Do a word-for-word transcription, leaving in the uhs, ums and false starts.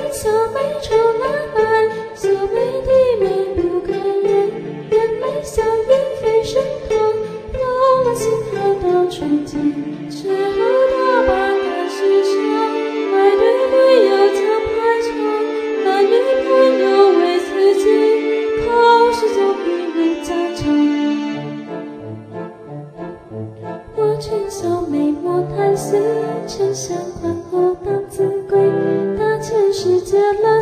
小妹丑那般，小妹的眉不开眼，眼泪像云飞升腾，让我心跳到春天。之后大把的世上，爱对对又将排场，男女朋友为自己，考试就比人家长。我劝小妹莫贪私，趁香宽后当自贵，大千世界了。